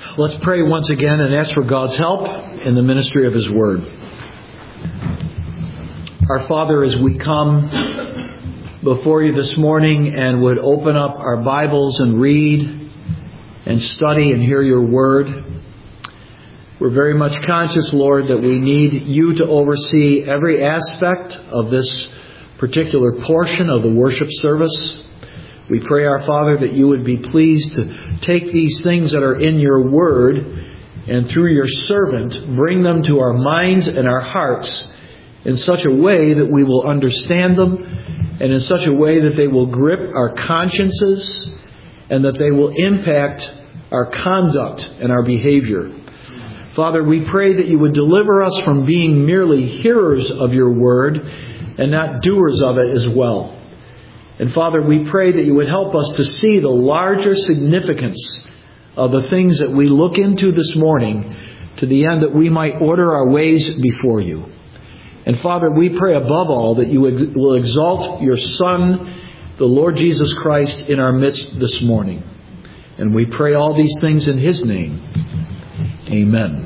Let's pray once again and ask for God's help in the ministry of His Word. Our Father, as we come before You this morning and would open up our Bibles and read and study and hear Your Word, we're very much conscious, Lord, that we need You to oversee every aspect of this particular portion of the worship service. We pray, our Father, that You would be pleased to take these things that are in Your Word and through Your servant bring them to our minds and our hearts in such a way that we will understand them and in such a way that they will grip our consciences and that they will impact our conduct and our behavior. Father, we pray that You would deliver us from being merely hearers of Your Word and not doers of it as well. And Father, we pray that You would help us to see the larger significance of the things that we look into this morning to the end that we might order our ways before You. And Father, we pray above all that You will exalt Your Son, the Lord Jesus Christ, in our midst this morning. And we pray all these things in His name. Amen.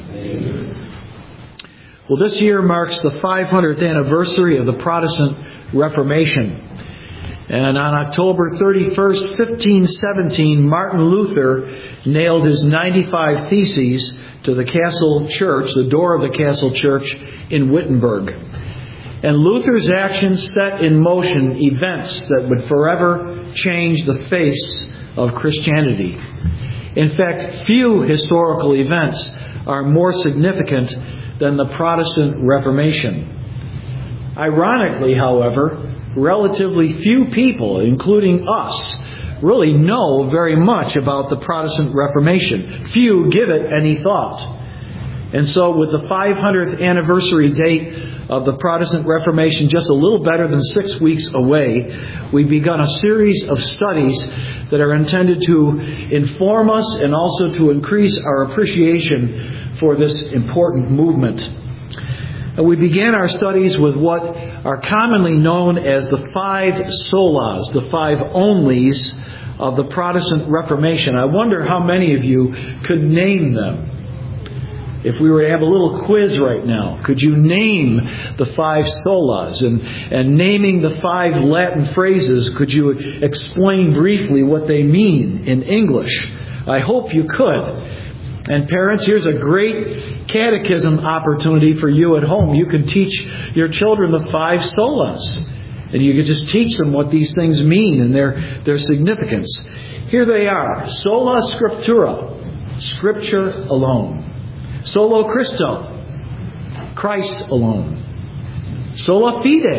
Well, this year marks the 500th anniversary of the Protestant Reformation. And on October 31st, 1517, Martin Luther nailed his 95 Theses to the Castle Church, the door of the Castle Church in Wittenberg. And Luther's actions set in motion events that would forever change the face of Christianity. In fact, few historical events are more significant than the Protestant Reformation. Ironically, however, relatively few people, including us, really know very much about the Protestant Reformation. Few give it any thought. And so with the 500th anniversary date of the Protestant Reformation just a little better than 6 weeks away, we've begun a series of studies that are intended to inform us and also to increase our appreciation for this important movement. And we began our studies with what are commonly known as the 5 solas, the 5 onlys of the Protestant Reformation. I wonder how many of you could name them. If we were to have a little quiz right now, could you name the 5 solas? And naming the 5 Latin phrases, could you explain briefly what they mean in English? I hope you could. And parents, here's a great catechism opportunity for you at home. You can teach your children the 5 solas. And you can just teach them what these things mean and their significance. Here they are. Sola Scriptura, Scripture alone. Solo Christo, Christ alone. Sola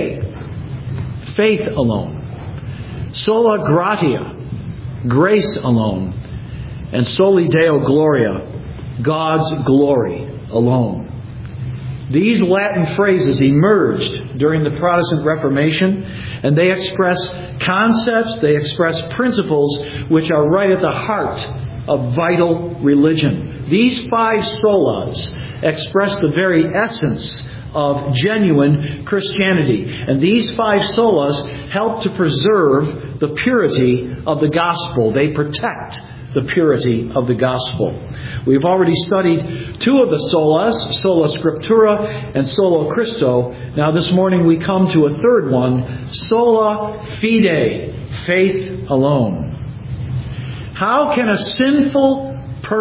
Fide, faith alone. Sola Gratia, grace alone. And Soli Deo Gloria, God's glory alone. These Latin phrases emerged during the Protestant Reformation, and they express concepts, they express principles which are right at the heart of vital religion. These 5 solas express the very essence of genuine Christianity. And these 5 solas help to preserve the purity of the gospel. They protect the purity of the gospel. We've already studied 2 of the solas, Sola Scriptura and Solo Christo. Now this morning we come to a 3rd one, Sola Fide, faith alone. How can a sinful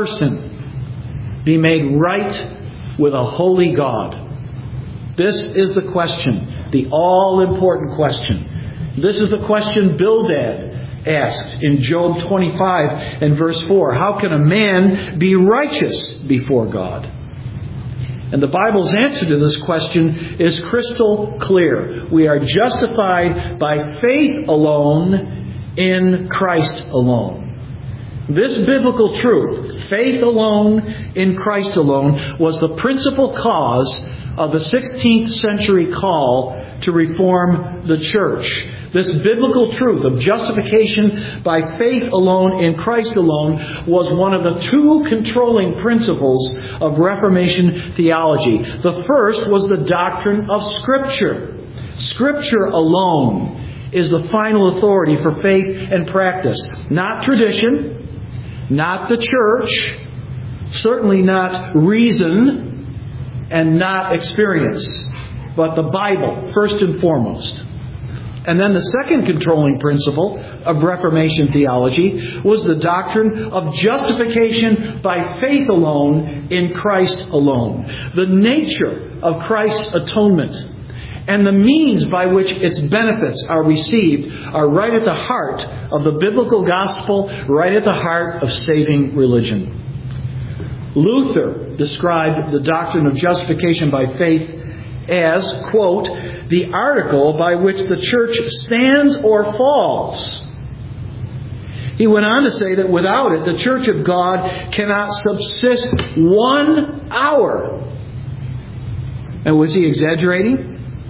person be made right with a holy God? This is the question, the all-important question. This is the question Bildad asked in Job 25 and verse 4. How can a man be righteous before God? And the Bible's answer to this question is crystal clear. We are justified by faith alone in Christ alone. This biblical truth, faith alone in Christ alone, was the principal cause of the 16th century call to reform the church. This biblical truth of justification by faith alone in Christ alone was one of the 2 controlling principles of Reformation theology. The first was the doctrine of Scripture. Scripture alone is the final authority for faith and practice. Not tradition, not the church. Certainly not reason and not experience, but the Bible, first and foremost. And then the second controlling principle of Reformation theology was the doctrine of justification by faith alone in Christ alone. The nature of Christ's atonement and the means by which its benefits are received are right at the heart of the biblical gospel, right at the heart of saving religion. Luther described the doctrine of justification by faith as, quote, the article by which the church stands or falls. He went on to say that without it, the church of God cannot subsist 1 hour. And was he exaggerating?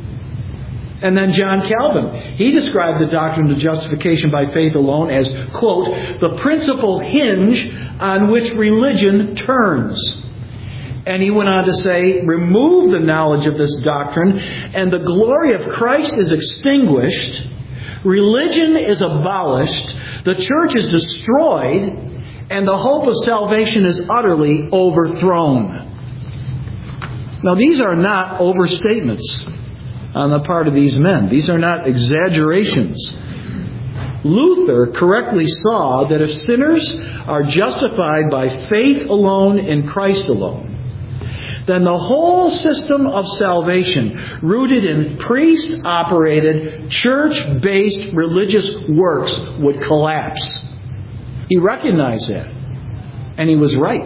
And then John Calvin, he described the doctrine of justification by faith alone as, quote, the principal hinge on which religion turns. And he went on to say, remove the knowledge of this doctrine, and the glory of Christ is extinguished, religion is abolished, the church is destroyed, and the hope of salvation is utterly overthrown. Now, these are not overstatements on the part of these men. These are not exaggerations. Luther correctly saw that if sinners are justified by faith alone in Christ alone, then the whole system of salvation, rooted in priest-operated, church-based religious works, would collapse. He recognized that. And he was right.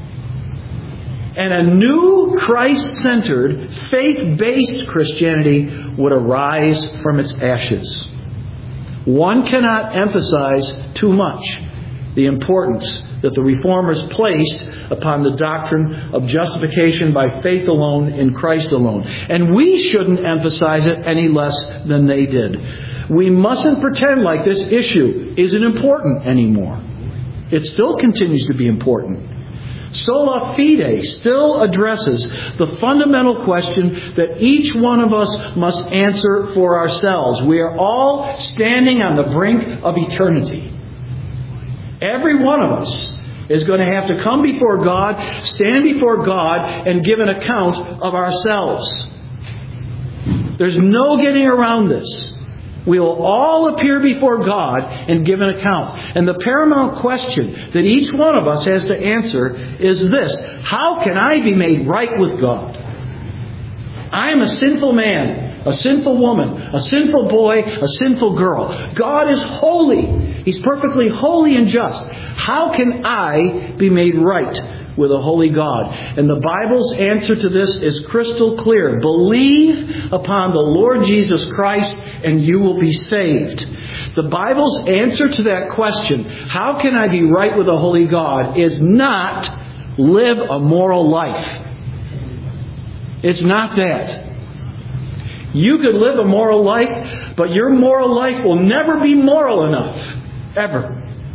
And a new Christ-centered, faith-based Christianity would arise from its ashes. One cannot emphasize too much the importance that the Reformers placed upon the doctrine of justification by faith alone in Christ alone. And we shouldn't emphasize it any less than they did. We mustn't pretend like this issue isn't important anymore. It still continues to be important. Sola fide still addresses the fundamental question that each one of us must answer for ourselves. We are all standing on the brink of eternity. Every one of us is going to have to come before God, stand before God, and give an account of ourselves. There's no getting around this. We will all appear before God and give an account. And the paramount question that each one of us has to answer is this: how can I be made right with God? I am a sinful man, a sinful woman, a sinful boy, a sinful girl. God is holy. He's perfectly holy and just. How can I be made right with a holy God? And the Bible's answer to this is crystal clear. Believe upon the Lord Jesus Christ and you will be saved. The Bible's answer to that question, how can I be right with a holy God, is not live a moral life. It's not that. You could live a moral life, but your moral life will never be moral enough. Ever.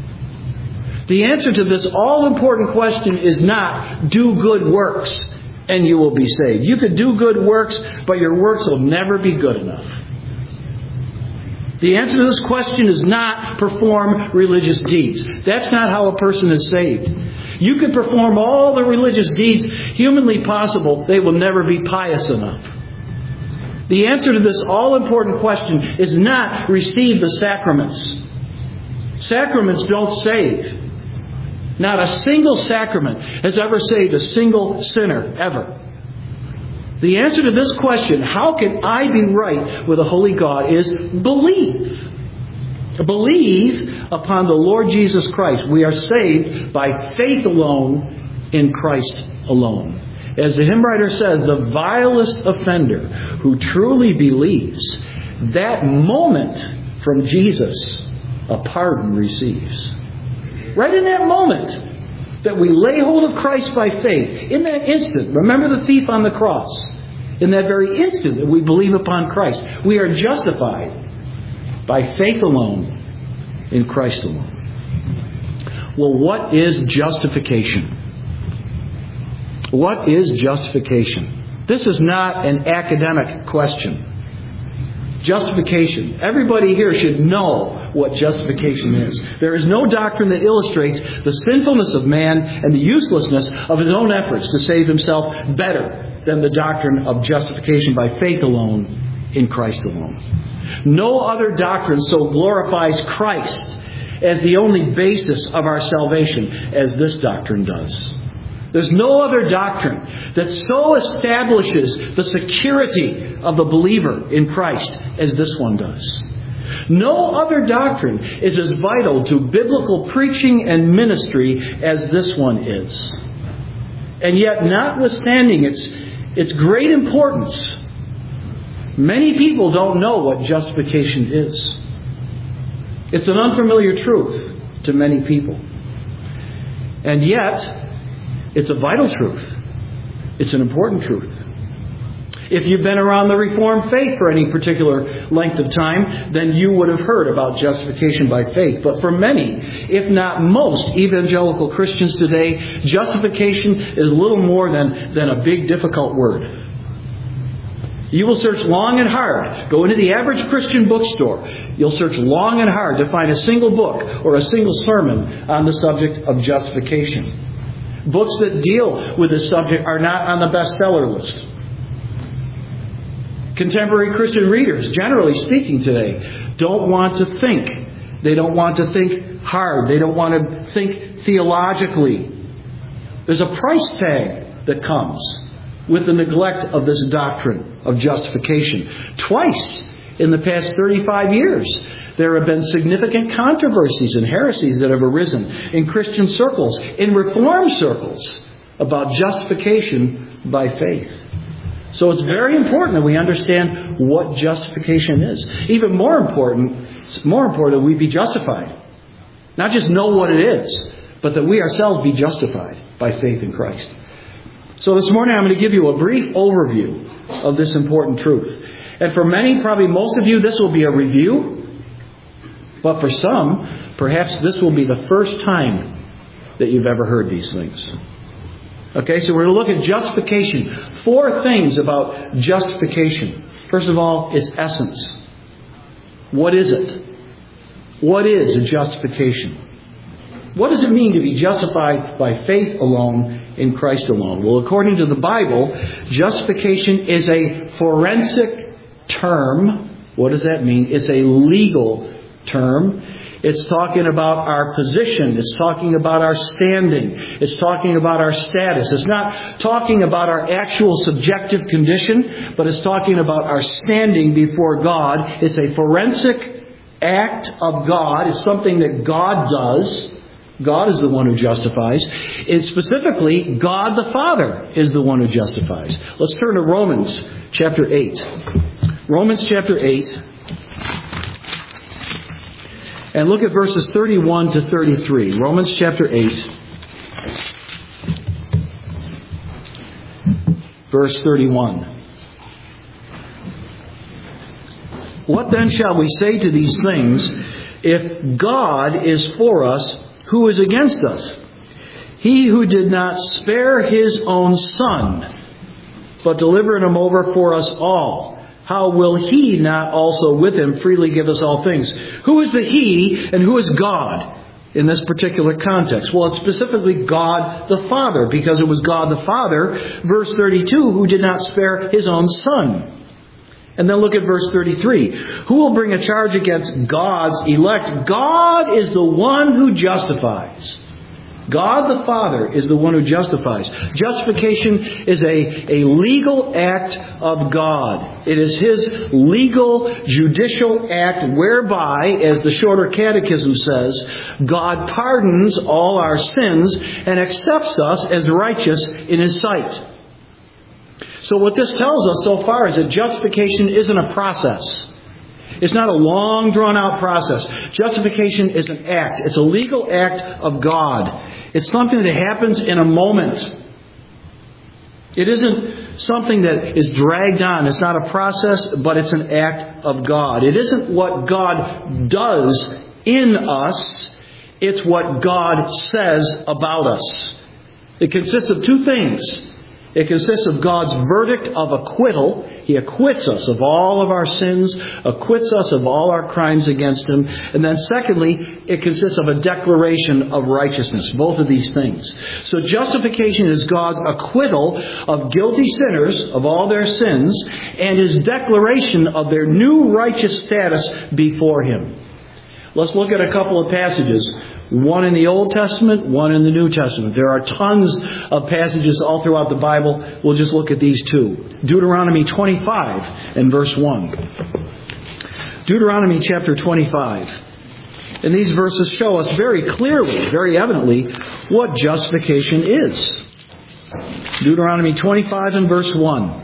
The answer to this all-important question is not do good works and you will be saved. You could do good works, but your works will never be good enough. The answer to this question is not perform religious deeds. That's not how a person is saved. You can perform all the religious deeds humanly possible. They will never be pious enough. The answer to this all-important question is not receive the sacraments. Sacraments don't save. Not a single sacrament has ever saved a single sinner, ever. The answer to this question, how can I be right with a holy God, is believe. Believe upon the Lord Jesus Christ. We are saved by faith alone in Christ alone. As the hymn writer says, the vilest offender who truly believes, that moment from Jesus, a pardon receives. Right in that moment that we lay hold of Christ by faith, in that instant, remember the thief on the cross, in that very instant that we believe upon Christ, we are justified by faith alone in Christ alone. Well, what is justification? What is justification? This is not an academic question. Justification. Everybody here should know what justification is. There is no doctrine that illustrates the sinfulness of man and the uselessness of his own efforts to save himself better than the doctrine of justification by faith alone, in Christ alone. No other doctrine so glorifies Christ as the only basis of our salvation as this doctrine does. There's no other doctrine that so establishes the security of the believer in Christ as this one does. No other doctrine is as vital to biblical preaching and ministry as this one is. And yet, notwithstanding its great importance, many people don't know what justification is. It's an unfamiliar truth to many people. And yet, it's a vital truth. It's an important truth. If you've been around the Reformed faith for any particular length of time, then you would have heard about justification by faith. But for many, if not most, evangelical Christians today, justification is little more than a big, difficult word. You will search long and hard. Go into the average Christian bookstore. You'll search long and hard to find a single book or a single sermon on the subject of justification. Books that deal with this subject are not on the bestseller list. Contemporary Christian readers, generally speaking today, don't want to think. They don't want to think hard. They don't want to think theologically. There's a price tag that comes with the neglect of this doctrine of justification. Twice in the past 35 years, there have been significant controversies and heresies that have arisen in Christian circles, in Reformed circles, about justification by faith. So it's very important that we understand what justification is. Even more important that we be justified. Not just know what it is, but that we ourselves be justified by faith in Christ. So this morning I'm going to give you a brief overview of this important truth. And for many, probably most of you, this will be a review. But for some, perhaps this will be the first time that you've ever heard these things. Okay, so we're going to look at justification. 4 things about justification. First of all, its essence. What is it? What is a justification? What does it mean to be justified by faith alone in Christ alone? Well, according to the Bible, justification is a forensic term. What does that mean? It's a legal term. It's talking about our position. It's talking about our standing. It's talking about our status. It's not talking about our actual subjective condition, but it's talking about our standing before God. It's a forensic act of God. It's something that God does. God is the one who justifies. And specifically, God the Father is the one who justifies. Let's turn to Romans chapter 8. Romans chapter 8. And look at verses 31 to 33. Romans chapter 8. Verse 31. What then shall we say to these things? If God is for us, who is against us? He who did not spare his own Son, but delivered him over for us all, how will He not also with Him freely give us all things? Who is the He and who is God in this particular context? Well, it's specifically God the Father, because it was God the Father, verse 32, who did not spare His own Son. And then look at verse 33. Who will bring a charge against God's elect? God is the one who justifies. God the Father is the one who justifies. Justification is a legal act of God. It is His legal, judicial act whereby, as the Shorter Catechism says, God pardons all our sins and accepts us as righteous in His sight. So what this tells us so far is that justification isn't a process. It's not a long, drawn-out process. Justification is an act. It's a legal act of God. It's something that happens in a moment. It isn't something that is dragged on. It's not a process, but it's an act of God. It isn't what God does in us. It's what God says about us. It consists of 2 things. It consists of God's verdict of acquittal. He acquits us of all of our sins, acquits us of all our crimes against Him. And then secondly, it consists of a declaration of righteousness. Both of these things. So justification is God's acquittal of guilty sinners of all their sins and His declaration of their new righteous status before Him. Let's look at a couple of passages. One in the Old Testament, one in the New Testament. There are tons of passages all throughout the Bible. We'll just look at these two. Deuteronomy 25 and verse 1. Deuteronomy chapter 25. And these verses show us very clearly, very evidently, what justification is. Deuteronomy 25 and verse 1.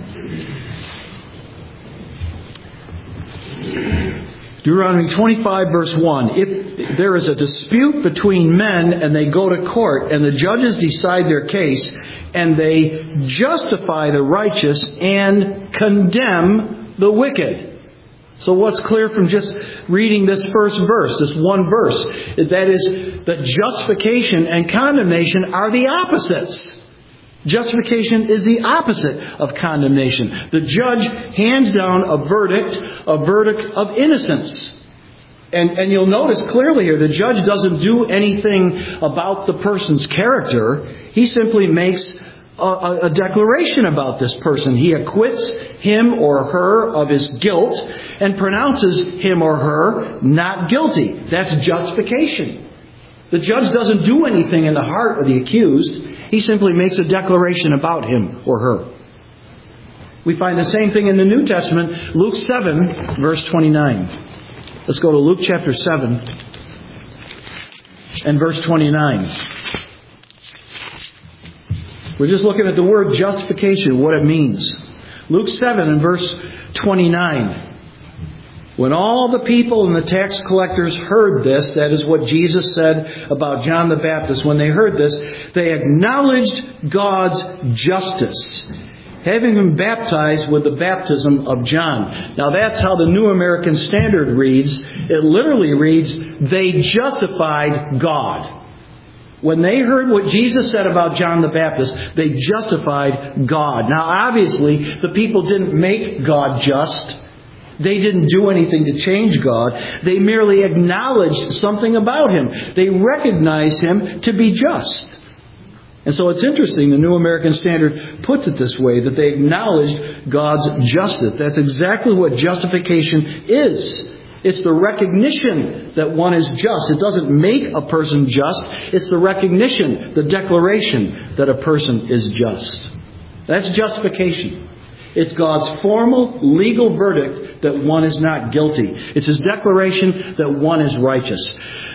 Deuteronomy 25 verse 1. If there is a dispute between men and they go to court and the judges decide their case and they justify the righteous and condemn the wicked. So what's clear from just reading this first verse, this one verse, that is that justification and condemnation are the opposites. Justification is the opposite of condemnation. The judge hands down a verdict of innocence. And you'll notice clearly here, the judge doesn't do anything about the person's character. He simply makes a declaration about this person. He acquits him or her of his guilt and pronounces him or her not guilty. That's justification. The judge doesn't do anything in the heart of the accused. He simply makes a declaration about him or her. We find the same thing in the New Testament, Luke 7, verse 29. Let's go to Luke chapter 7 and verse 29. We're just looking at the word justification, what it means. Luke 7 and verse 29. When all the people and the tax collectors heard this, that is what Jesus said about John the Baptist, when they heard this, they acknowledged God's justice, having been baptized with the baptism of John. Now that's how the New American Standard reads. It literally reads, they justified God. When they heard what Jesus said about John the Baptist, they justified God. Now obviously, the people didn't make God just. They didn't do anything to change God. They merely acknowledged something about Him. They recognized Him to be just. And so it's interesting, the New American Standard puts it this way, that they acknowledged God's justice. That's exactly what justification is. It's the recognition that one is just. It doesn't make a person just. It's the recognition, the declaration that a person is just. That's justification. It's God's formal, legal verdict that one is not guilty. It's His declaration that one is righteous.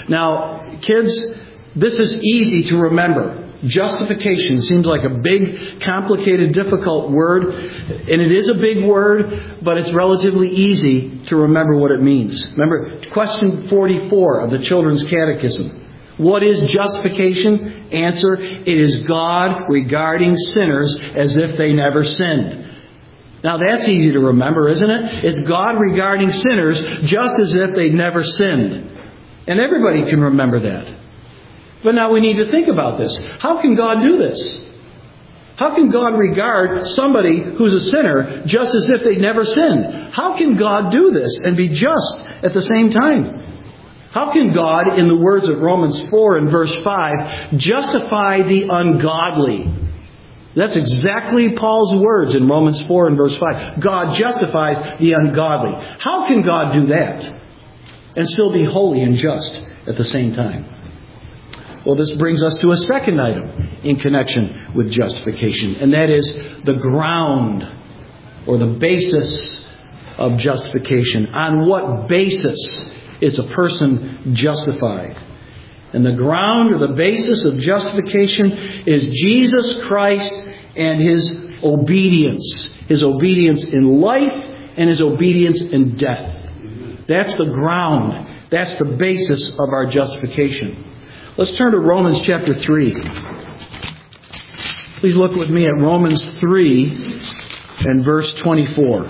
Now, kids, this is easy to remember. Justification seems like a big, complicated, difficult word. And it is a big word, but it's relatively easy to remember what it means. Remember, question 44 of the Children's Catechism. What is justification? Answer, it is God regarding sinners as if they never sinned. Now that's easy to remember, isn't it? It's God regarding sinners just as if they'd never sinned. And everybody can remember that. But now we need to think about this. How can God do this? How can God regard somebody who's a sinner just as if they'd never sinned? How can God do this and be just at the same time? How can God, in the words of Romans 4 and verse 5, justify the ungodly? That's exactly Paul's words in Romans 4 and verse 5. God justifies the ungodly. How can God do that and still be holy and just at the same time? Well, this brings us to a second item in connection with justification, and that is the ground or the basis of justification. On what basis is a person justified? And the ground or the basis of justification is Jesus Christ and His obedience. His obedience in life and His obedience in death. That's the ground. That's the basis of our justification. Let's turn to Romans chapter 3. Please look with me at Romans 3 and verse 24.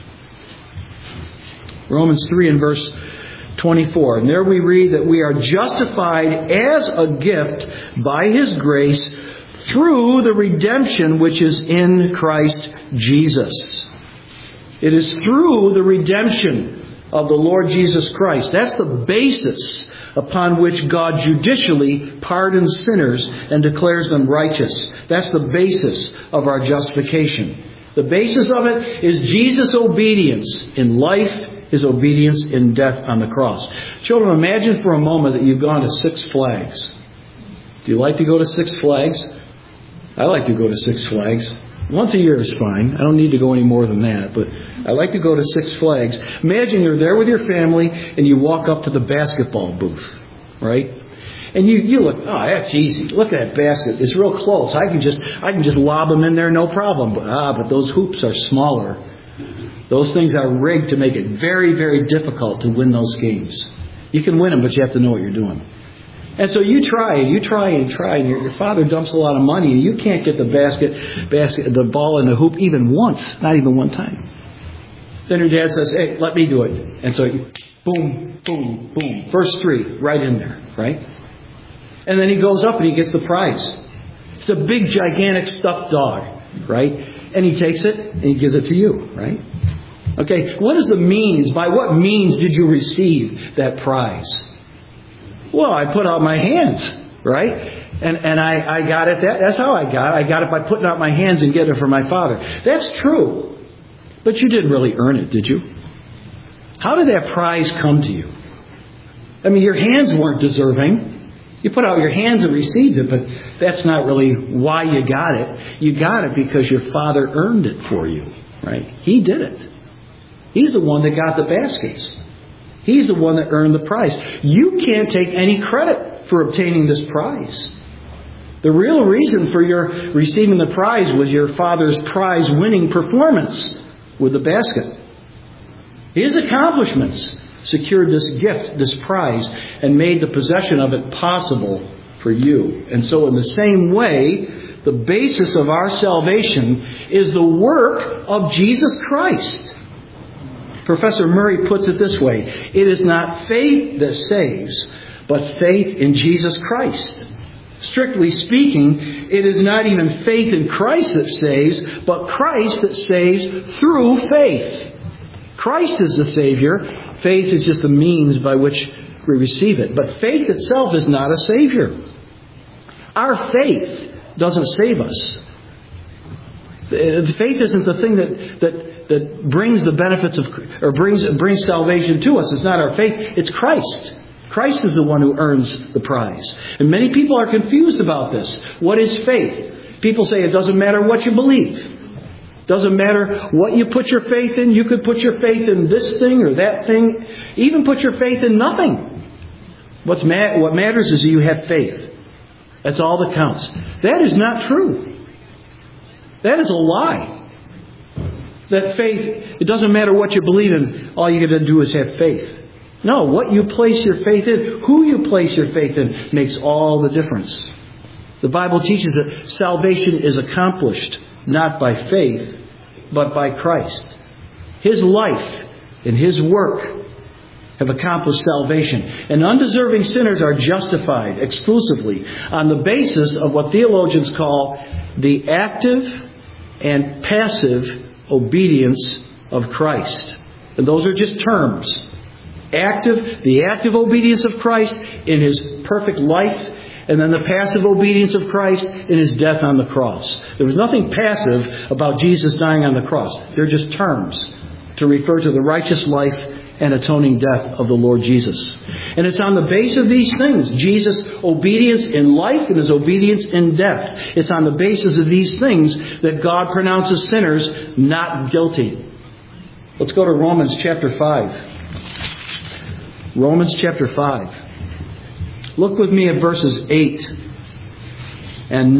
Romans 3 and verse 24. And there we read that we are justified as a gift by His grace through the redemption which is in Christ Jesus. It is through the redemption of the Lord Jesus Christ. That's the basis upon which God judicially pardons sinners and declares them righteous. That's the basis of our justification. The basis of it is Jesus' obedience in life, His obedience in death on the cross. Children, imagine for a moment that you've gone to Six Flags. Do you like to go to Six Flags? I like to go to Six Flags. Once a year is fine. I don't need to go any more than that, but I like to go to Six Flags. Imagine you're there with your family and you walk up to the basketball booth, right? And you look, oh, that's easy. Look at that basket. It's real close. I can just lob them in there, no problem. But those hoops are smaller. Those things are rigged to make it very, very difficult to win those games. You can win them, but you have to know what you're doing. And so you try, and your father dumps a lot of money, and you can't get the ball in the hoop even once, not even one time. Then your dad says, hey, let me do it. And so you, boom, boom, boom. First three, right in there, right? And then he goes up and he gets the prize. It's a big, gigantic stuffed dog, right? And he takes it and he gives it to you, right? Okay, what is the means? By what means did you receive that prize? Well, I put out my hands, right? And I got it. That's how I got it. I got it by putting out my hands and getting it from my father. That's true. But you didn't really earn it, did you? How did that prize come to you? I mean, your hands weren't deserving. You put out your hands and received it, but that's not really why you got it. You got it because your father earned it for you, right? He did it. He's the one that got the baskets. He's the one that earned the prize. You can't take any credit for obtaining this prize. The real reason for your receiving the prize was your father's prize-winning performance with the basket. His accomplishments secured this gift, this prize, and made the possession of it possible for you. And so in the same way, the basis of our salvation is the work of Jesus Christ. Professor Murray puts it this way: it is not faith that saves, but faith in Jesus Christ. Strictly speaking, it is not even faith in Christ that saves, but Christ that saves through faith. Christ is the Savior. Faith is just the means by which we receive it. But faith itself is not a Savior. Our faith doesn't save us. Faith isn't the thing that brings the benefits of, or brings salvation to us. It's not our faith. It's Christ. Christ is the one who earns the prize. And many people are confused about this. What is faith? People say it doesn't matter what you believe. Doesn't matter what you put your faith in. You could put your faith in this thing or that thing. Even put your faith in nothing. What matters is that you have faith. That's all that counts. That is not true. That is a lie. That faith, it doesn't matter what you believe in. All you got to do is have faith. No, what you place your faith in, who you place your faith in, makes all the difference. The Bible teaches that salvation is accomplished not by faith, but by Christ. His life and His work have accomplished salvation. And undeserving sinners are justified exclusively on the basis of what theologians call the active and passive obedience of Christ. And those are just terms. The active obedience of Christ in His perfect life, and then the passive obedience of Christ in His death on the cross. There was nothing passive about Jesus dying on the cross. They're just terms to refer to the righteous life and atoning death of the Lord Jesus. And it's on the base of these things, Jesus' obedience in life and His obedience in death. It's on the basis of these things that God pronounces sinners not guilty. Let's go to Romans chapter 5. Romans chapter 5. Look with me at verses 8 and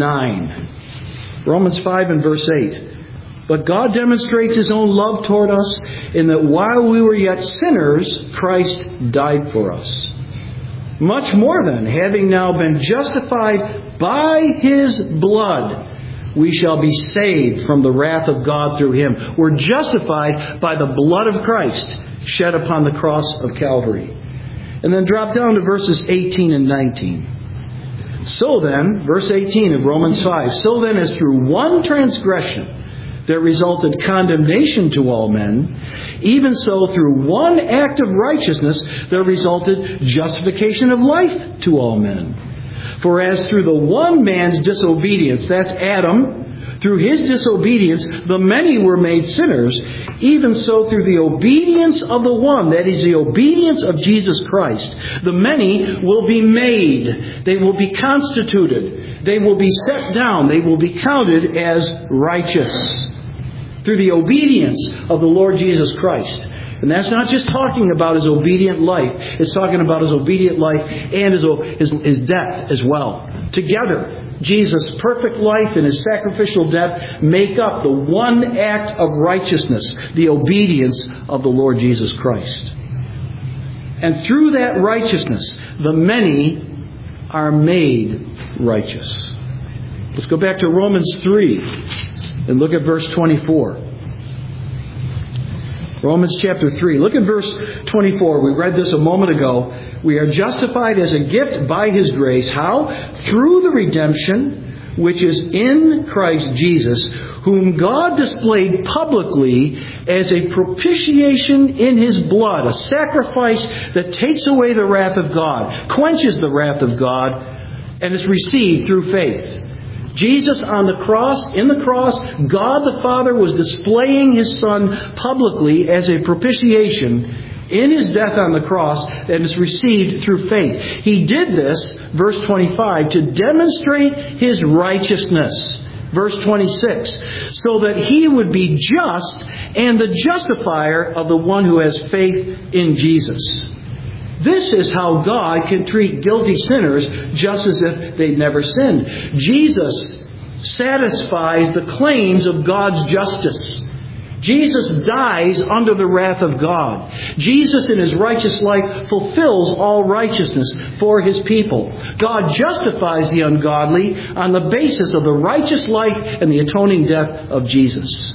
9. Romans 5 and verse 8. But God demonstrates His own love toward us in that while we were yet sinners, Christ died for us. Much more then, having now been justified by His blood, we shall be saved from the wrath of God through Him. We're justified by the blood of Christ shed upon the cross of Calvary. And then drop down to verses 18 and 19. So then, verse 18 of Romans 5, so then as through one transgression there resulted condemnation to all men, even so through one act of righteousness there resulted justification of life to all men. For as through the one man's disobedience, that's Adam, through his disobedience, the many were made sinners, even so through the obedience of the one, that is the obedience of Jesus Christ, the many will be made. They will be constituted. They will be set down. They will be counted as righteous through the obedience of the Lord Jesus Christ. And that's not just talking about his obedient life. It's talking about his obedient life and his death as well. Together, Jesus' perfect life and his sacrificial death make up the one act of righteousness, the obedience of the Lord Jesus Christ. And through that righteousness, the many are made righteous. Let's go back to Romans 3 and look at verse 24. Romans chapter 3. Look at verse 24. We read this a moment ago. We are justified as a gift by his grace. How? Through the redemption which is in Christ Jesus, whom God displayed publicly as a propitiation in his blood, a sacrifice that takes away the wrath of God, quenches the wrath of God, and is received through faith. Jesus on the cross, in the cross, God the Father was displaying his Son publicly as a propitiation in his death on the cross, and is received through faith. He did this, verse 25, to demonstrate his righteousness. Verse 26, so that he would be just and the justifier of the one who has faith in Jesus. This is how God can treat guilty sinners just as if they'd never sinned. Jesus satisfies the claims of God's justice. Jesus dies under the wrath of God. Jesus in his righteous life fulfills all righteousness for his people. God justifies the ungodly on the basis of the righteous life and the atoning death of Jesus.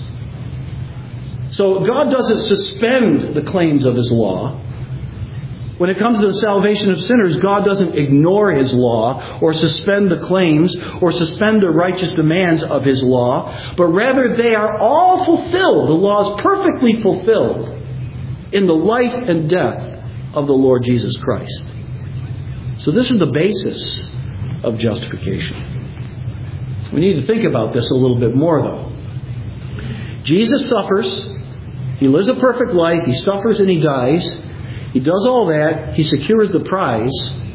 So God doesn't suspend the claims of his law. When it comes to the salvation of sinners, God doesn't ignore his law or suspend the claims or suspend the righteous demands of his law, but rather they are all fulfilled. The law is perfectly fulfilled in the life and death of the Lord Jesus Christ. So this is the basis of justification. We need to think about this a little bit more, though. Jesus suffers. He lives a perfect life. He suffers and he dies. He does all that. He secures the prize.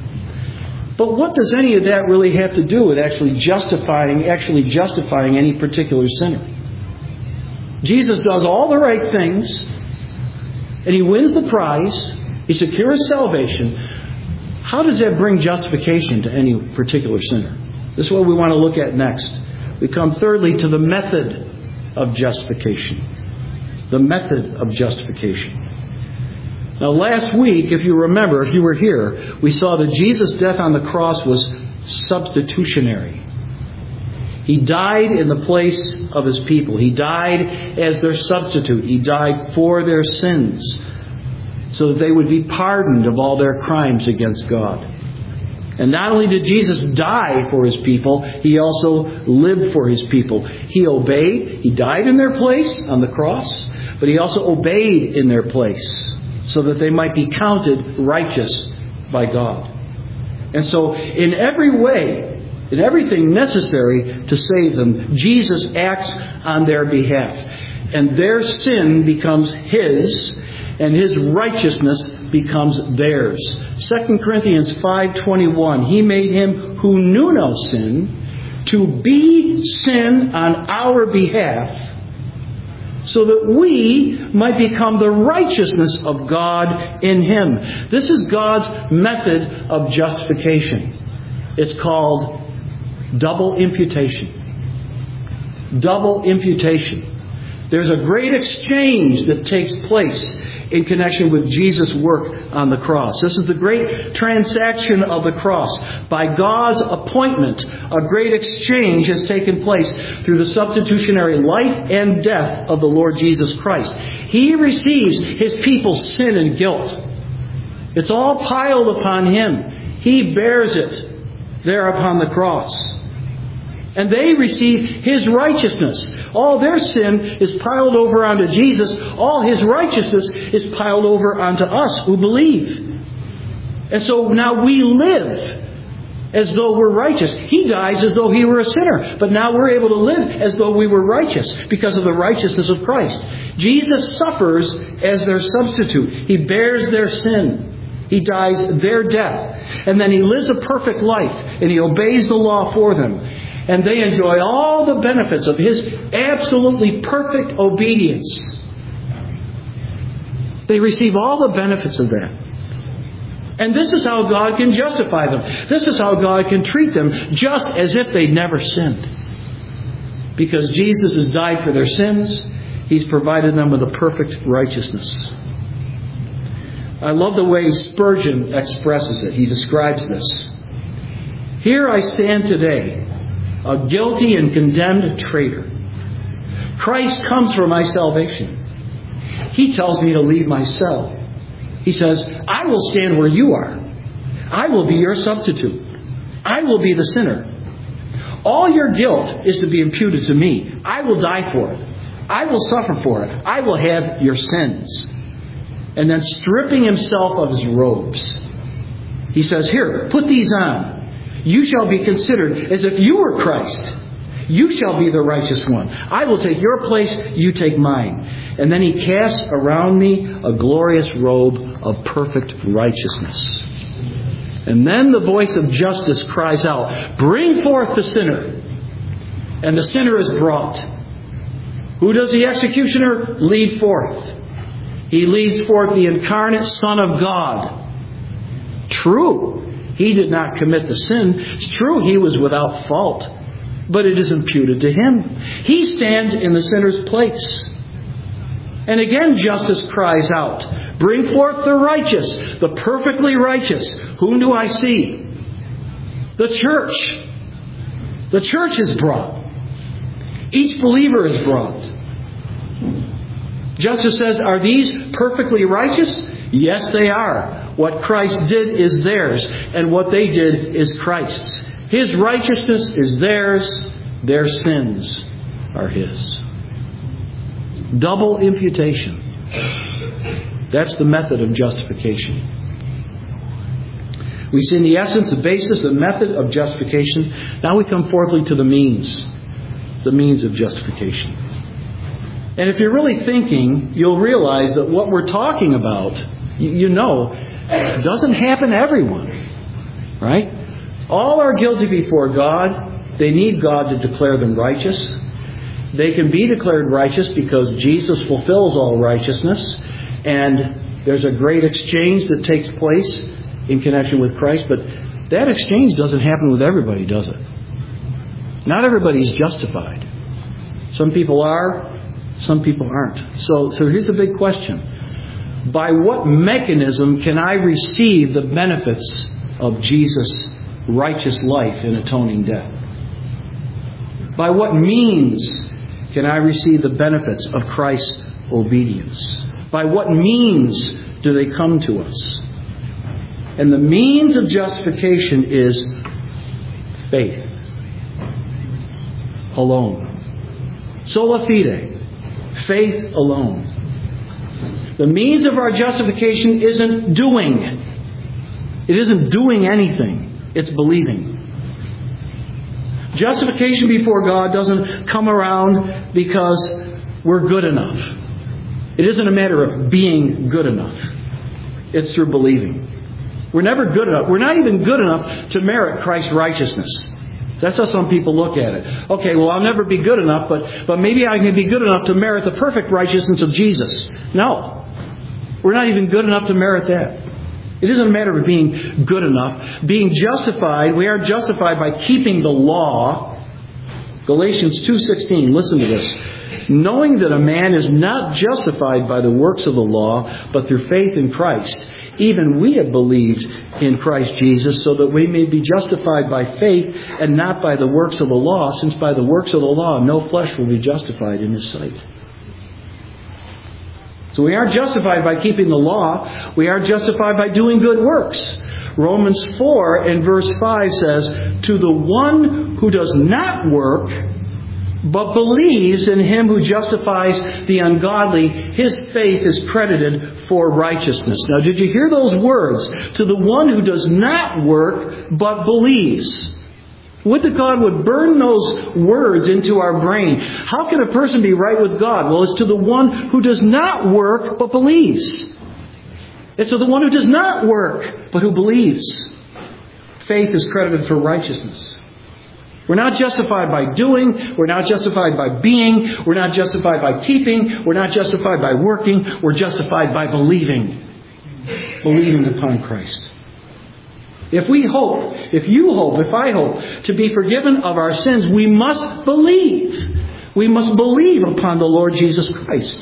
But what does any of that really have to do with actually justifying any particular sinner? Jesus does all the right things, and he wins the prize. He secures salvation. How does that bring justification to any particular sinner? This is what we want to look at next. We come thirdly to the method of justification. The method of justification. Now, last week, if you remember, if you were here, we saw that Jesus' death on the cross was substitutionary. He died in the place of his people. He died as their substitute. He died for their sins so that they would be pardoned of all their crimes against God. And not only did Jesus die for his people, he also lived for his people. He obeyed. He died in their place on the cross, but he also obeyed in their place, so that they might be counted righteous by God. And so in every way, in everything necessary to save them, Jesus acts on their behalf. And their sin becomes his, and his righteousness becomes theirs. 2 Corinthians 5:21, he made him who knew no sin to be sin on our behalf, so that we might become the righteousness of God in him. This is God's method of justification. It's called double imputation. Double imputation. There's a great exchange that takes place in connection with Jesus' work on the cross. This is the great transaction of the cross. By God's appointment, a great exchange has taken place through the substitutionary life and death of the Lord Jesus Christ. He receives his people's sin and guilt. It's all piled upon him. He bears it. there upon the cross. And they receive His righteousness. All their sin is piled over onto Jesus. All His righteousness is piled over onto us who believe. And so now we live as though we're righteous. He dies as though He were a sinner. But now we're able to live as though we were righteous because of the righteousness of Christ. Jesus suffers as their substitute. He bears their sin. He dies their death. And then He lives a perfect life. And He obeys the law for them. And they enjoy all the benefits of His absolutely perfect obedience. They receive all the benefits of that. And this is how God can justify them. This is how God can treat them just as if they'd never sinned. Because Jesus has died for their sins, He's provided them with a perfect righteousness. I love the way Spurgeon expresses it. He describes this. Here I stand today, a guilty and condemned traitor. Christ comes for my salvation. He tells me to leave my cell. He says, I will stand where you are. I will be your substitute. I will be the sinner. All your guilt is to be imputed to me. I will die for it. I will suffer for it. I will have your sins. And then stripping Himself of His robes, He says, here, put these on. You shall be considered as if you were Christ. You shall be the righteous one. I will take your place, you take mine. And then He casts around me a glorious robe of perfect righteousness. And then the voice of justice cries out, bring forth the sinner. And the sinner is brought. Who does the executioner lead forth? He leads forth the incarnate Son of God. True, He did not commit the sin. It's true, He was without fault. But it is imputed to Him. He stands in the sinner's place. And again justice cries out, bring forth the righteous, the perfectly righteous. Whom do I see? The church. The church is brought. Each believer is brought. Justice says, are these perfectly righteous? Yes, they are. What Christ did is theirs, and what they did is Christ's. His righteousness is theirs. Their sins are His. Double imputation. That's the method of justification. We've seen the essence, the basis, the method of justification. Now we come fourthly to the means. The means of justification. And if you're really thinking, you'll realize that what we're talking about, doesn't happen to everyone. Right? All are guilty before God. They need God to declare them righteous. They can be declared righteous because Jesus fulfills all righteousness. And there's a great exchange that takes place in connection with Christ. But that exchange doesn't happen with everybody, does it? Not everybody's justified. Some people are, some people aren't. So here's the big question. By what mechanism can I receive the benefits of Jesus' righteous life in atoning death? By what means can I receive the benefits of Christ's obedience? By what means do they come to us? And the means of justification is faith alone. Sola fide. Faith alone. The means of our justification isn't doing. It isn't doing anything. It's believing. Justification before God doesn't come around because we're good enough. It isn't a matter of being good enough. It's through believing. We're never good enough. We're not even good enough to merit Christ's righteousness. That's how some people look at it. Okay, well, I'll never be good enough, but maybe I can be good enough to merit the perfect righteousness of Jesus. No. We're not even good enough to merit that. It isn't a matter of being good enough. Being justified, we are justified by keeping the law. Galatians 2:16, listen to this. Knowing that a man is not justified by the works of the law, but through faith in Christ. Even we have believed in Christ Jesus so that we may be justified by faith and not by the works of the law, since by the works of the law no flesh will be justified in His sight. So we aren't justified by keeping the law. We are justified by doing good works. Romans 4 and verse 5 says, "To the one who does not work, but believes in Him who justifies the ungodly, his faith is credited for righteousness." Now, did you hear those words? To the one who does not work, but believes. Would that God would burn those words into our brain. How can a person be right with God? Well, it's to the one who does not work, but believes. It's to the one who does not work, but who believes. Faith is credited for righteousness. We're not justified by doing. We're not justified by being. We're not justified by keeping. We're not justified by working. We're justified by believing. Believing upon Christ. If we hope, if you hope, if I hope to be forgiven of our sins, we must believe. We must believe upon the Lord Jesus Christ.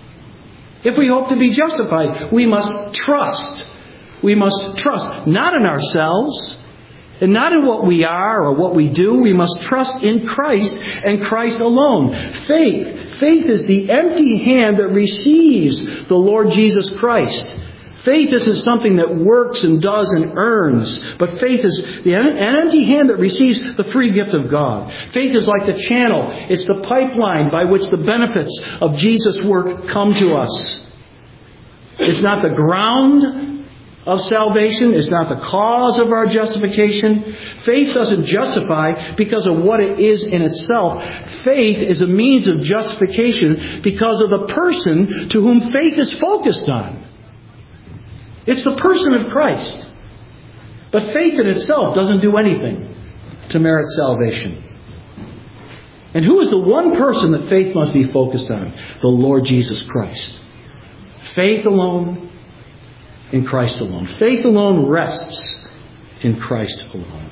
If we hope to be justified, we must trust. We must trust not in ourselves and not in what we are or what we do. We must trust in Christ and Christ alone. Faith is the empty hand that receives the Lord Jesus Christ. Faith isn't something that works and does and earns, but faith is an empty hand that receives the free gift of God. Faith is like the channel. It's the pipeline by which the benefits of Jesus' work come to us. It's not the ground of salvation. It's not the cause of our justification. Faith doesn't justify because of what it is in itself. Faith is a means of justification because of the person to whom faith is focused on. It's the person of Christ. But faith in itself doesn't do anything to merit salvation. And who is the one person that faith must be focused on? The Lord Jesus Christ. Faith alone in Christ alone. Faith alone rests in Christ alone.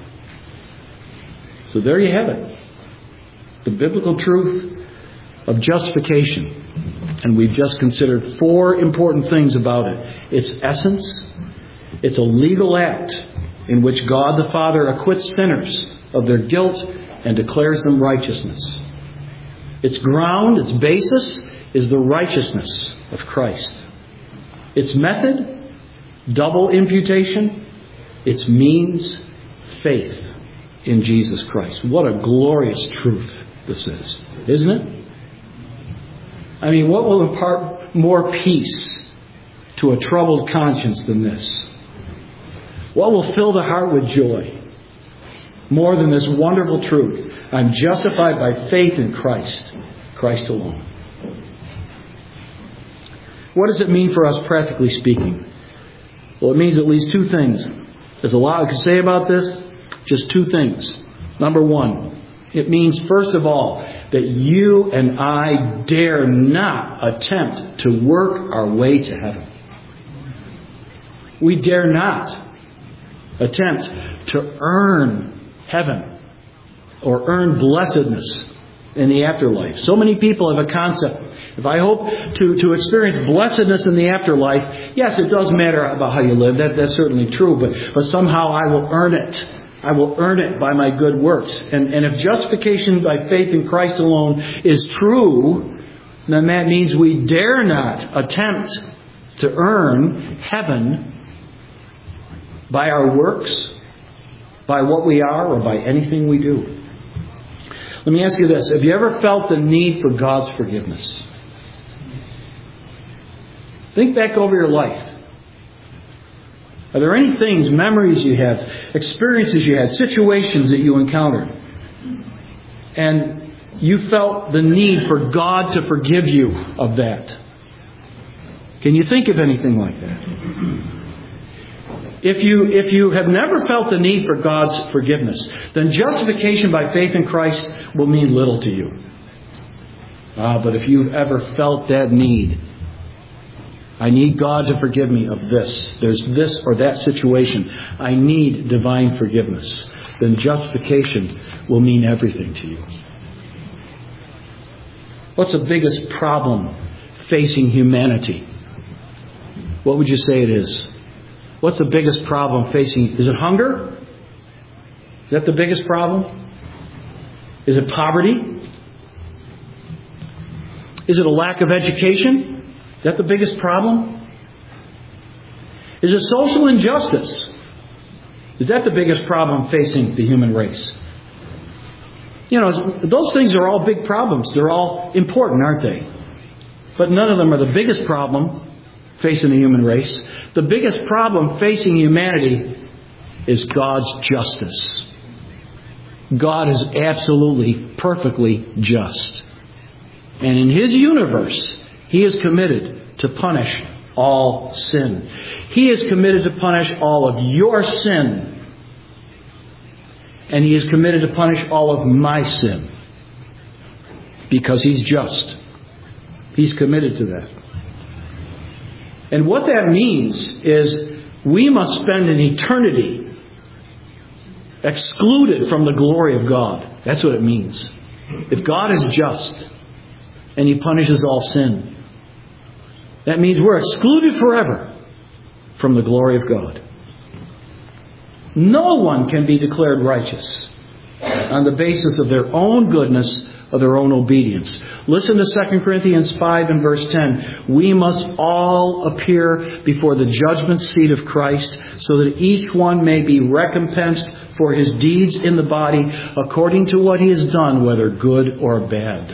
So there you have it. The biblical truth of justification. And we've just considered 4 important things about it. Its essence. It's a legal act in which God the Father acquits sinners of their guilt and declares them righteousness. Its ground, its basis, is the righteousness of Christ. Its method, double imputation. Its means, faith in Jesus Christ. What a glorious truth this is, isn't it? I mean, what will impart more peace to a troubled conscience than this? What will fill the heart with joy more than this wonderful truth? I'm justified by faith in Christ, Christ alone. What does it mean for us practically speaking? Well, it means at least 2 things. There's a lot I can say about this. Just 2 things. Number 1, it means, first of all, that you and I dare not attempt to work our way to heaven. We dare not attempt to earn heaven or earn blessedness in the afterlife. So many people have a concept. If I hope to experience blessedness in the afterlife, yes, it does matter about how you live. That's certainly true. But somehow I will earn it. I will earn it by my good works. And if justification by faith in Christ alone is true, then that means we dare not attempt to earn heaven by our works, by what we are, or by anything we do. Let me ask you this. Have you ever felt the need for God's forgiveness? Think back over your life. Are there any things, memories you have, experiences you had, situations that you encountered, and you felt the need for God to forgive you of that? Can you think of anything like that? If you have never felt the need for God's forgiveness, then justification by faith in Christ will mean little to you. But if you've ever felt that need, I need God to forgive me of this. There's this or that situation. I need divine forgiveness. Then justification will mean everything to you. What's the biggest problem facing humanity? What would you say it is? What's the biggest problem facing? Is it hunger? Is that the biggest problem? Is it poverty? Is it a lack of education? Is that the biggest problem? Is it social injustice? Is that the biggest problem facing the human race? You know, those things are all big problems. They're all important, aren't they? But none of them are the biggest problem facing the human race. The biggest problem facing humanity is God's justice. God is absolutely, perfectly just. And in His universe, He is committed to punish all sin. He is committed to punish all of your sin. And He is committed to punish all of my sin. Because He's just. He's committed to that. And what that means is we must spend an eternity excluded from the glory of God. That's what it means. If God is just and He punishes all sin, that means we're excluded forever from the glory of God. No one can be declared righteous on the basis of their own goodness or their own obedience. Listen to 2 Corinthians 5 and verse 10. We must all appear before the judgment seat of Christ so that each one may be recompensed for his deeds in the body according to what he has done, whether good or bad.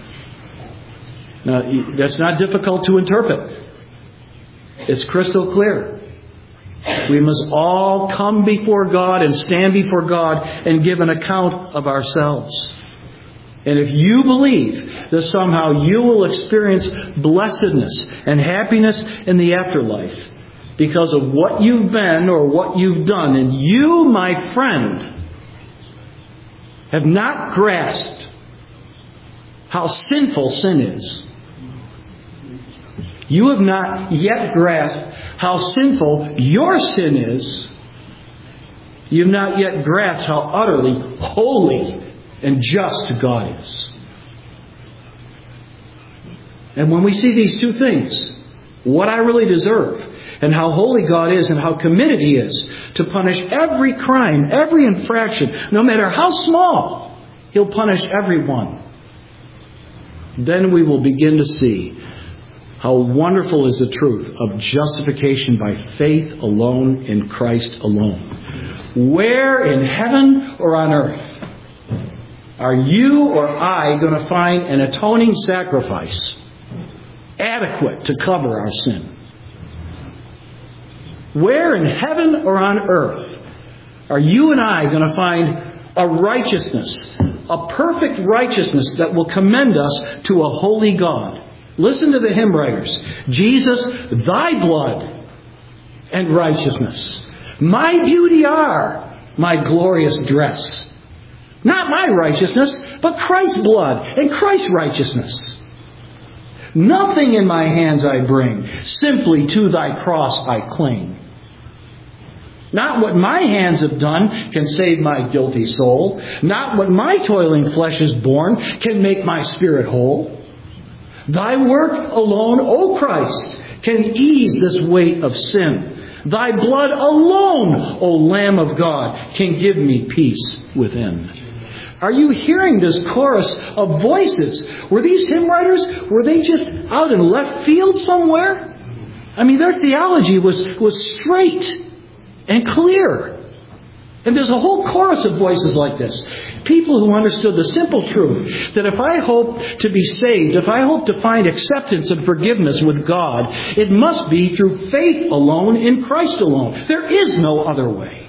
Now, that's not difficult to interpret. It's crystal clear. We must all come before God and stand before God and give an account of ourselves. And if you believe that somehow you will experience blessedness and happiness in the afterlife because of what you've been or what you've done, and you, my friend, have not grasped how sinful sin is. You have not yet grasped how sinful your sin is. You've not yet grasped how utterly holy and just God is. And when we see these two things, what I really deserve and how holy God is and how committed He is to punish every crime, every infraction, no matter how small, He'll punish every one. Then we will begin to see how wonderful is the truth of justification by faith alone in Christ alone. Where in heaven or on earth are you or I going to find an atoning sacrifice adequate to cover our sin? Where in heaven or on earth are you and I going to find a righteousness, a perfect righteousness that will commend us to a holy God? Listen to the hymn writers. Jesus, thy blood and righteousness, my beauty are my glorious dress. Not my righteousness, but Christ's blood and Christ's righteousness. Nothing in my hands I bring, simply to thy cross I cling. Not what my hands have done can save my guilty soul. Not what my toiling flesh has borne can make my spirit whole. Thy work alone, O Christ, can ease this weight of sin. Thy blood alone, O Lamb of God, can give me peace within. Are you hearing this chorus of voices? Were these hymn writers, were they just out in left field somewhere? I mean, their theology was straight and clear. And there's a whole chorus of voices like this. People who understood the simple truth that if I hope to be saved, if I hope to find acceptance and forgiveness with God, it must be through faith alone in Christ alone. There is no other way.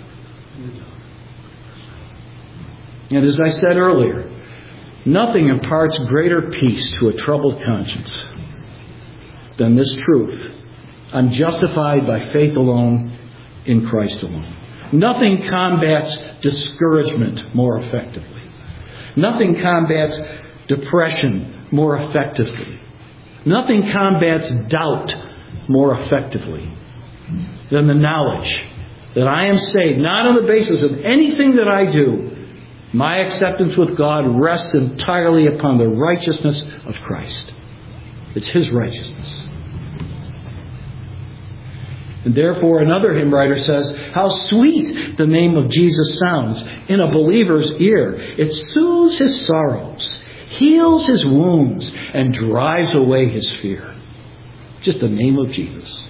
And as I said earlier, nothing imparts greater peace to a troubled conscience than this truth. I'm justified by faith alone in Christ alone. Nothing combats discouragement more effectively. Nothing combats depression more effectively. Nothing combats doubt more effectively than the knowledge that I am saved, not on the basis of anything that I do. My acceptance with God rests entirely upon the righteousness of Christ. It's His righteousness. And therefore, another hymn writer says, how sweet the name of Jesus sounds in a believer's ear. It soothes his sorrows, heals his wounds, and drives away his fear. Just the name of Jesus.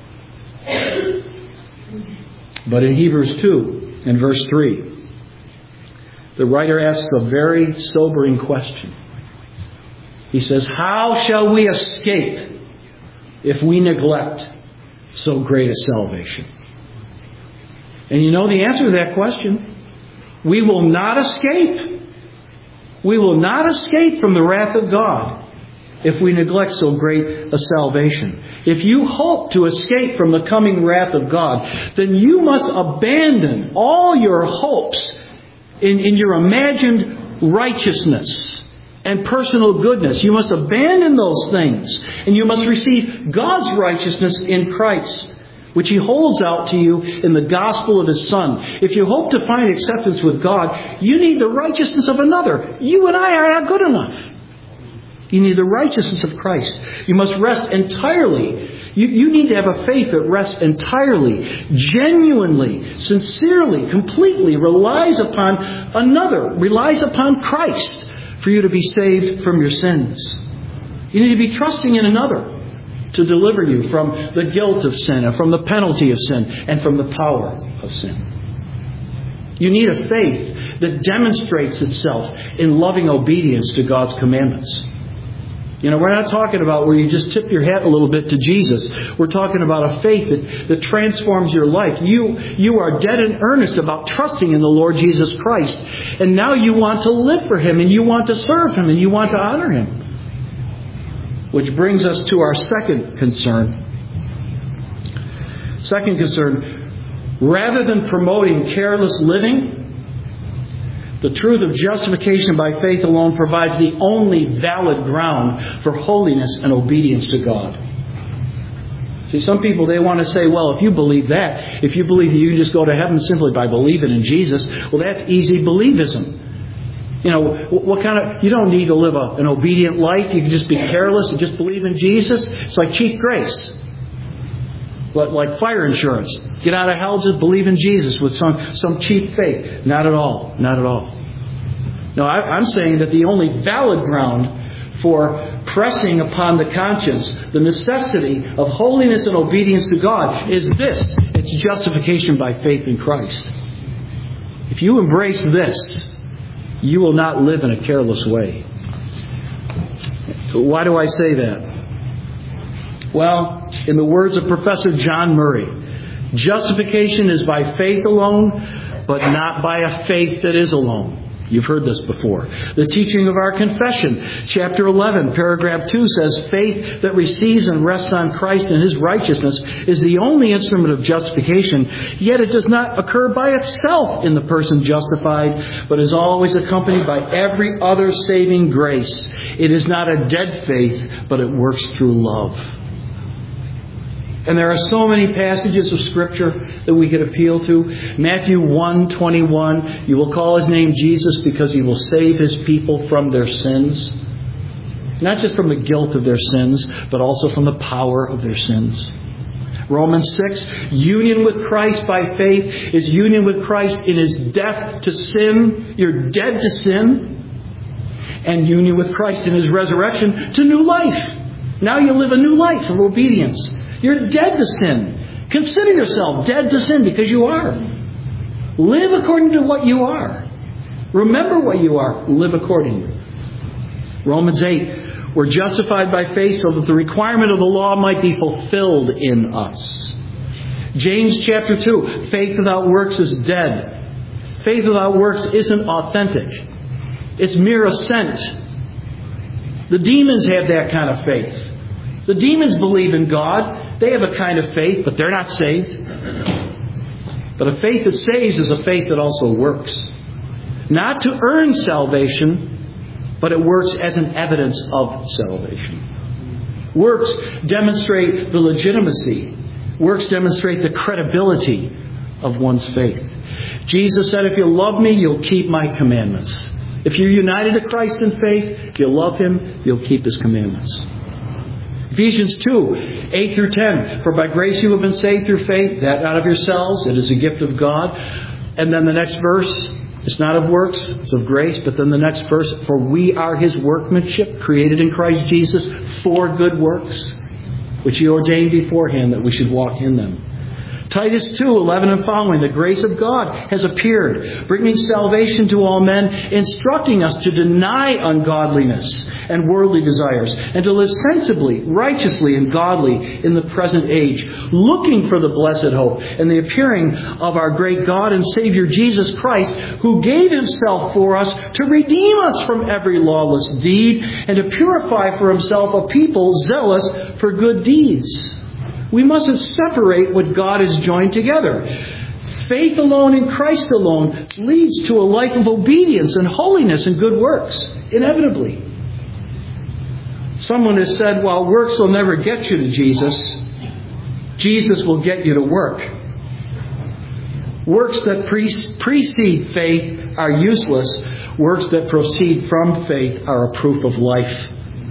But in Hebrews 2, in verse 3, the writer asks a very sobering question. He says, how shall we escape if we neglect so great a salvation? And you know the answer to that question. We will not escape. We will not escape from the wrath of God if we neglect so great a salvation. If you hope to escape from the coming wrath of God, then you must abandon all your hopes in your imagined righteousness and personal goodness. You must abandon those things. And you must receive God's righteousness in Christ, which He holds out to you in the gospel of His Son. If you hope to find acceptance with God, you need the righteousness of another. You and I are not good enough. You need the righteousness of Christ. You must rest entirely. You need to have a faith that rests entirely, genuinely, sincerely, completely, relies upon another, relies upon Christ for you to be saved from your sins. You need to be trusting in another to deliver you from the guilt of sin and from the penalty of sin and from the power of sin. You need a faith that demonstrates itself in loving obedience to God's commandments. You know, we're not talking about where you just tip your hat a little bit to Jesus. We're talking about a faith that transforms your life. You are dead in earnest about trusting in the Lord Jesus Christ. And now you want to live for Him, and you want to serve Him, and you want to honor Him. Which brings us to our second concern. Second concern, rather than promoting careless living, the truth of justification by faith alone provides the only valid ground for holiness and obedience to God. See, some people, they want to say, well, if you believe that, if you believe that you can just go to heaven simply by believing in Jesus, well, that's easy believism. You know, what kind of, you don't need to live an obedient life. You can just be careless and just believe in Jesus. It's like cheap grace. But like fire insurance. Get out of hell, just believe in Jesus with some cheap faith. Not at all. Not at all. No, I'm saying that the only valid ground for pressing upon the conscience the necessity of holiness and obedience to God is this. It's justification by faith in Christ. If you embrace this, you will not live in a careless way. Why do I say that? Well, in the words of Professor John Murray, justification is by faith alone, but not by a faith that is alone. You've heard this before. The teaching of our confession, chapter 11, paragraph 2 says, faith that receives and rests on Christ and His righteousness is the only instrument of justification, yet it does not occur by itself in the person justified, but is always accompanied by every other saving grace. It is not a dead faith, but it works through love. And there are so many passages of Scripture that we could appeal to. Matthew 1:21, you will call His name Jesus because He will save His people from their sins. Not just from the guilt of their sins, but also from the power of their sins. Romans 6, union with Christ by faith is union with Christ in His death to sin. You're dead to sin. And union with Christ in His resurrection to new life. Now you live a new life of obedience. You're dead to sin. Consider yourself dead to sin because you are. Live according to what you are. Remember what you are. Live accordingly. Romans 8. We're justified by faith so that the requirement of the law might be fulfilled in us. James chapter 2. Faith without works is dead. Faith without works isn't authentic. It's mere assent. The demons have that kind of faith. The demons believe in God. They have a kind of faith, but they're not saved. But a faith that saves is a faith that also works. Not to earn salvation, but it works as an evidence of salvation. Works demonstrate the legitimacy. Works demonstrate the credibility of one's faith. Jesus said, if you love me, you'll keep my commandments. If you're united to Christ in faith, if you love Him, you'll keep His commandments. Ephesians 2, 8 through 10. For by grace you have been saved through faith, that not of yourselves, it is a gift of God. And then the next verse, it's not of works, it's of grace. But then the next verse, for we are His workmanship, created in Christ Jesus for good works. which He ordained beforehand that we should walk in them. Titus 2:11 and following, the grace of God has appeared, bringing salvation to all men, instructing us to deny ungodliness and worldly desires, and to live sensibly, righteously, and godly in the present age, looking for the blessed hope and the appearing of our great God and Savior Jesus Christ, who gave Himself for us to redeem us from every lawless deed and to purify for Himself a people zealous for good deeds. We mustn't separate what God has joined together. Faith alone in Christ alone leads to a life of obedience and holiness and good works, inevitably. Someone has said, well, works will never get you to Jesus. Jesus will get you to work. Works that precede faith are useless. Works that proceed from faith are a proof of life.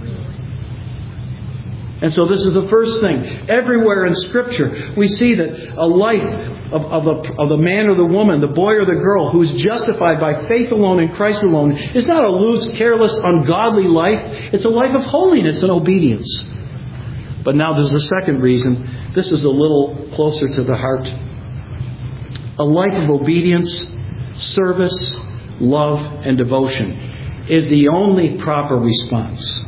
And so this is the first thing. Everywhere in Scripture, we see that a life of the man or the woman, the boy or the girl, who is justified by faith alone in Christ alone, is not a loose, careless, ungodly life. It's a life of holiness and obedience. But now there's a second reason. This is a little closer to the heart. A life of obedience, service, love, and devotion is the only proper response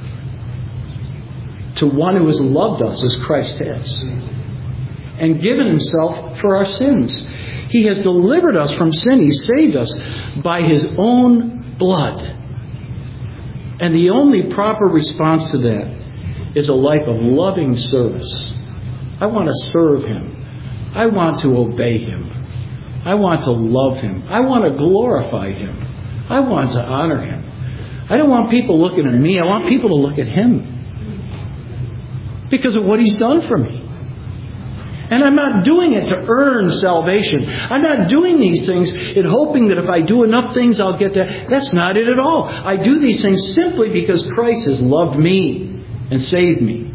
to one who has loved us as Christ has and given Himself for our sins. He has delivered us from sin. He saved us by His own blood. And the only proper response to that is a life of loving service. I want to serve Him. I want to obey Him. I want to love Him. I want to glorify Him. I want to honor Him. I don't want people looking at me. I want people to look at Him, because of what He's done for me. And I'm not doing it to earn salvation. I'm not doing these things in hoping that if I do enough things, I'll get that. That's not it at all. I do these things simply because Christ has loved me and saved me.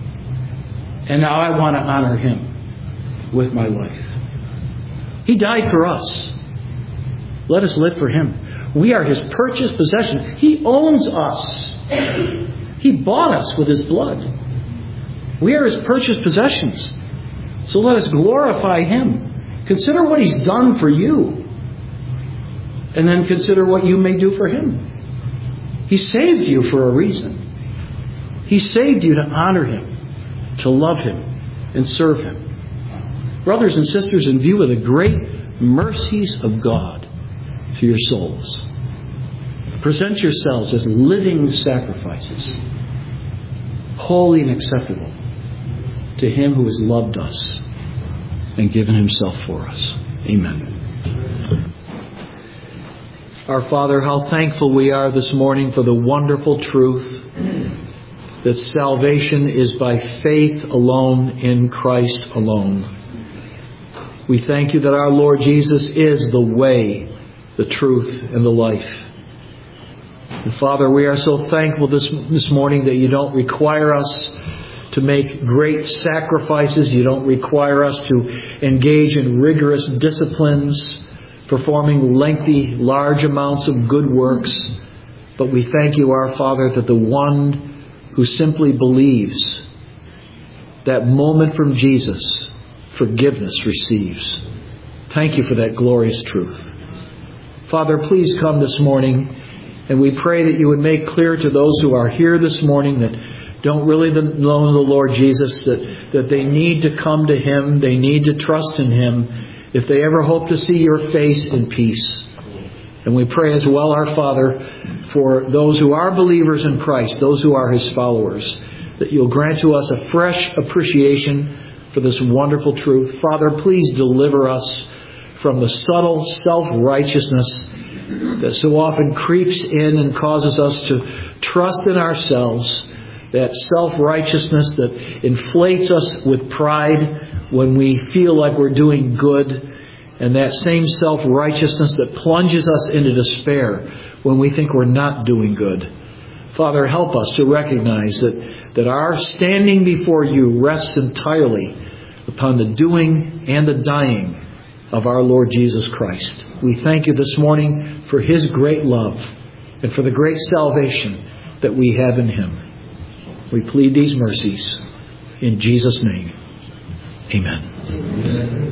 And now I want to honor Him with my life. He died for us. Let us live for Him. We are His purchased possession. He owns us. He bought us with His blood. We are His purchased possessions. So let us glorify Him. Consider what He's done for you. And then consider what you may do for Him. He saved you for a reason. He saved you to honor Him, to love Him, and serve Him. Brothers and sisters, in view of the great mercies of God for your souls, present yourselves as living sacrifices, holy and acceptable to Him who has loved us and given Himself for us. Amen. Our Father, how thankful we are this morning for the wonderful truth that salvation is by faith alone in Christ alone. We thank You that our Lord Jesus is the way, the truth, and the life. And Father, we are so thankful this morning that You don't require us to make great sacrifices. You don't require us to engage in rigorous disciplines, performing lengthy, large amounts of good works. But we thank You, our Father, that the one who simply believes, that moment from Jesus, forgiveness receives. Thank You for that glorious truth. Father, please come this morning, and we pray that You would make clear to those who are here this morning that don't really know the Lord Jesus, that they need to come to Him, they need to trust in Him if they ever hope to see Your face in peace. And we pray as well, our Father, for those who are believers in Christ, those who are His followers, that You'll grant to us a fresh appreciation for this wonderful truth. Father, please deliver us from the subtle self-righteousness that so often creeps in and causes us to trust in ourselves, that self-righteousness that inflates us with pride when we feel like we're doing good, and that same self-righteousness that plunges us into despair when we think we're not doing good. Father, help us to recognize that our standing before You rests entirely upon the doing and the dying of our Lord Jesus Christ. We thank You this morning for His great love and for the great salvation that we have in Him. We plead these mercies In Jesus' name, amen.